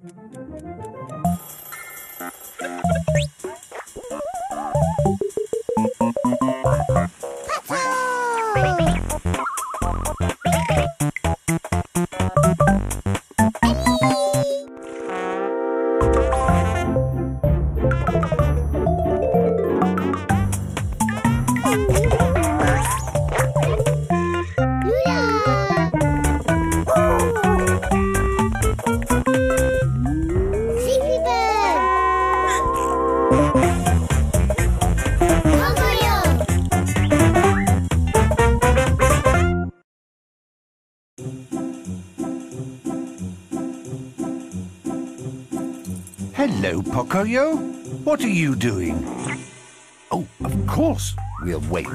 Hello, Pocoyo. What are you doing? Oh, of course. We'll wait.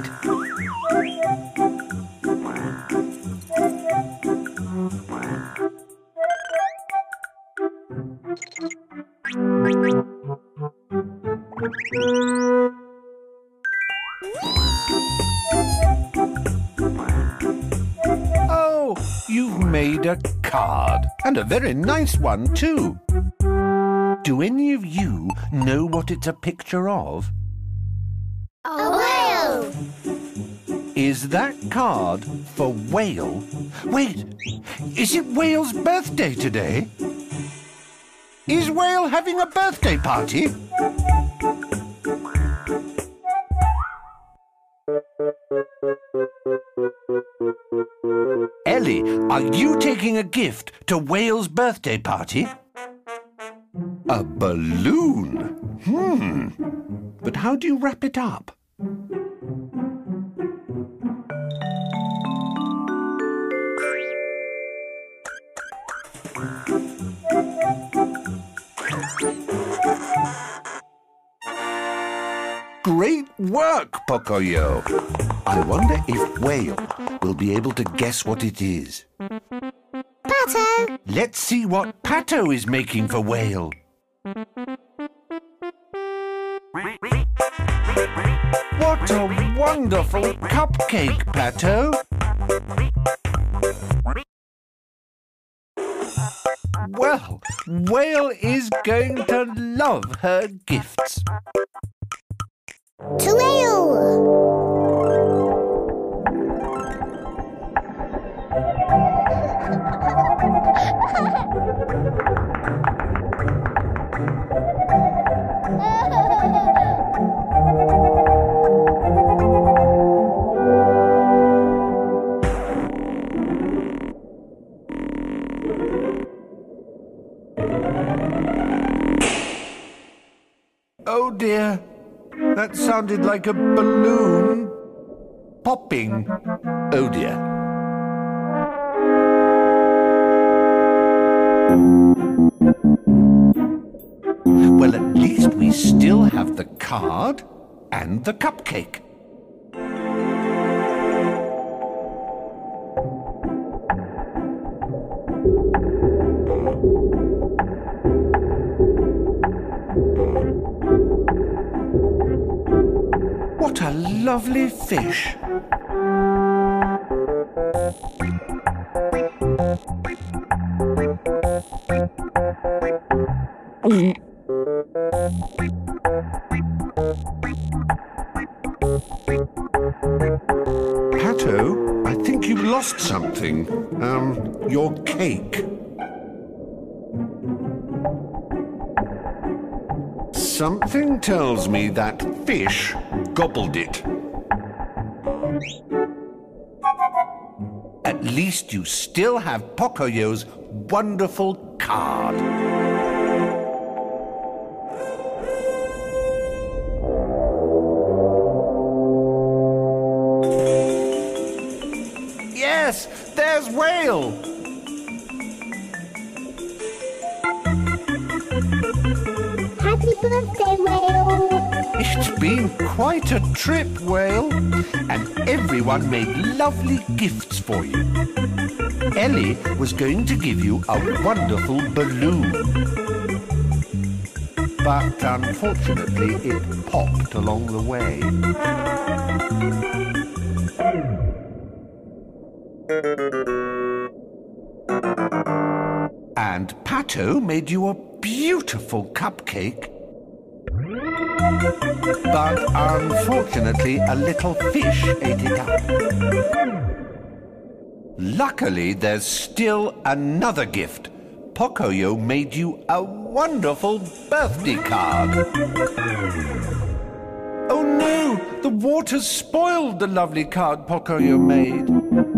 Oh, you've made a card. And a very nice one, too. Do any of you know what it's a picture of? A whale! Is that card for Whale? Wait, is it Whale's birthday today? Is Whale having a birthday party? Ellie, are you taking a gift to Whale's birthday party? A balloon? But how do you wrap it up? Great work, Pocoyo. I wonder if Whale will be able to guess what it is. Pato! Let's see what Pato is making for Whale. What a wonderful cupcake, Pato! Well, Whale is going to love her gifts. To Whale! Oh dear, that sounded like a balloon popping. Oh dear. Well, at least we still have the card and the cupcake. What a lovely fish. Pato, I think you lost something. Your cake. Something tells me that fish gobbled it. At least you still have Pocoyo's wonderful card. Yes, there's Whale. Happy birthday, Whale! It's been quite a trip, Whale, and everyone made lovely gifts for you. Ellie was going to give you a wonderful balloon, but unfortunately it popped along the way. And Pato made you a beautiful cupcake. But unfortunately, a little fish ate it up. Luckily, there's still another gift. Pocoyo made you a wonderful birthday card. Oh no! The water's spoiled the lovely card Pocoyo made.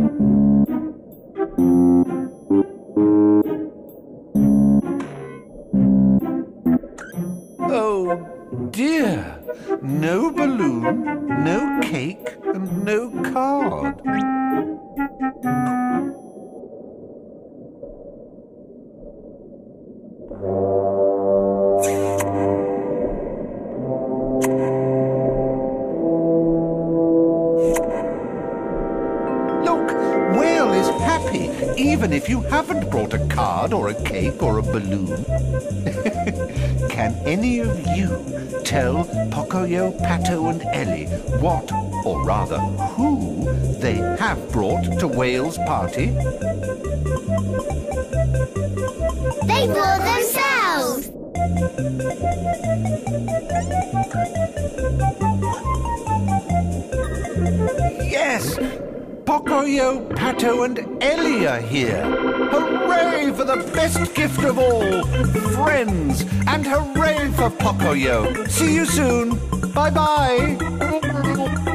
Oh dear! No balloon, no cake, and no card. Even if you haven't brought a card or a cake or a balloon. Can any of you tell Pocoyo, Pato and Ellie what, or rather who, they have brought to Whale's party? They brought themselves! Yes! Pocoyo, Pato and Ellie are here. Hooray for the best gift of all, friends! And hooray for Pocoyo. See you soon. Bye-bye. Bye-bye.